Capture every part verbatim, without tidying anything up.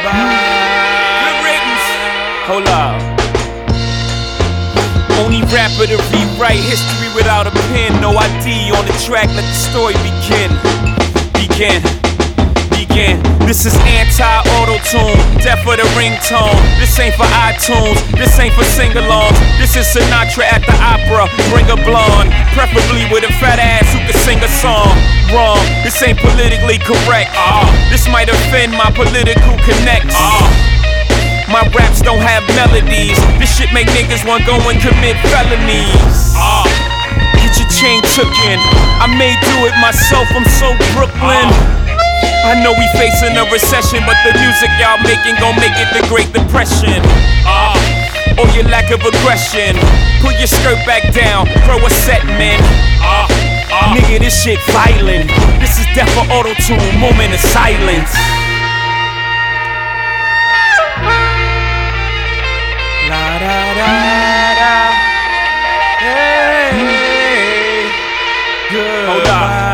Good riddance. Hold up. Only rapper to rewrite history without a pen. No I D on the track, let the story begin. Begin. Begin. This is anti-auto-tune, death for the ringtone. This ain't for iTunes, this ain't for sing-alongs. This is Sinatra at the opera, bring a blonde, preferably with a fat ass who can sing a song. Wrong, this ain't politically correct. uh, This might offend my political connects. uh, My raps don't have melodies. This shit make niggas want go and commit felonies. uh, Get your chain took in, I may do it myself, I'm so Brooklyn. uh, I know we facing a recession, but the music y'all making gon' make it the Great Depression. uh, Or your lack of aggression. Pull your skirt back down, throw a set, man. uh, uh. Nigga, this shit violent. This is death for auto-tune, moment of silence. La da da da. Hey, good. Hold up.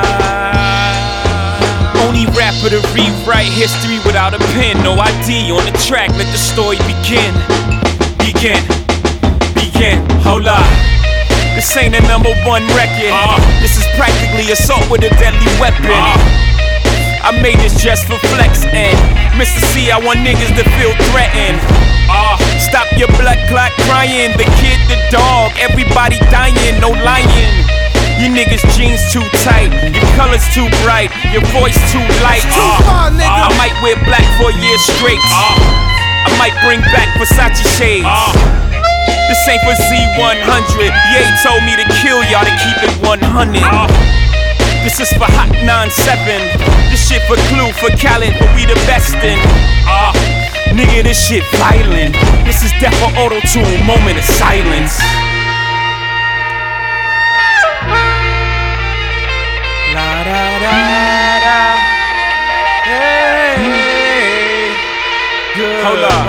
Only rapper to rewrite history without a pen. No I D on the track, let the story begin. Begin, begin, hold up. This ain't a number one record. uh, This is practically assault with a deadly weapon. uh, I made this just for flex and Mister C, I want niggas to feel threatened. uh, Stop your blood clot crying. The kid, the dog, everybody dying, no lying. You niggas jeans too tight, your colors too bright, your voice too light. uh, far, nigga. I might wear black for a year straight. uh, I might bring back Versace shades. uh, This ain't for Z one hundred. Ye told me to kill y'all to keep it one hundred. uh, This is for Hot nine seven. This shit for Clue, for Khaled, but we the best in. uh, Nigga, this shit violent. This is death for auto-tune, moment of silence. La da da da. Hey, good. Hold up.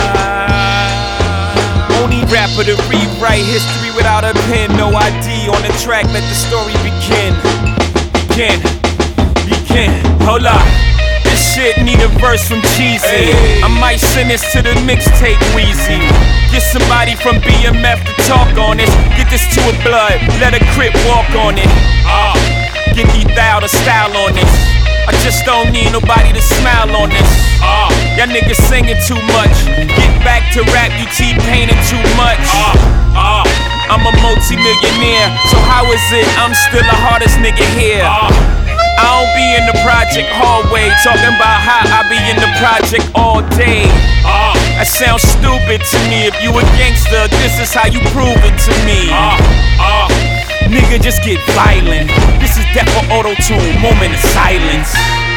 Only rapper to rewrite history without a pen. No I D on the track, let the story begin. Begin, begin. Hold up. This shit need a verse from Cheesy. Hey. I might send this to the mixtape Weezy. Get somebody from B M F to talk on this. Get this to a blood, let a crip walk on it. uh. Get these out of style on this. I just don't need nobody to smile on this. uh. Y'all niggas singing too much. Get back to rap, you T-painting too much. uh. Uh. I'm a multi-millionaire, so how is it I'm still the hardest nigga here? uh. I don't be in the project hallway talking about how I be in the project all day. uh. That sounds stupid to me. If you a gangster, this is how you prove it to me. uh. Uh. Nigga, just get violent. This is death for auto-tune, moment of silence.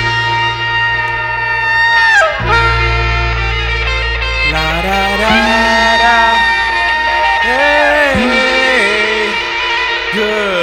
La da da da. Hey, good.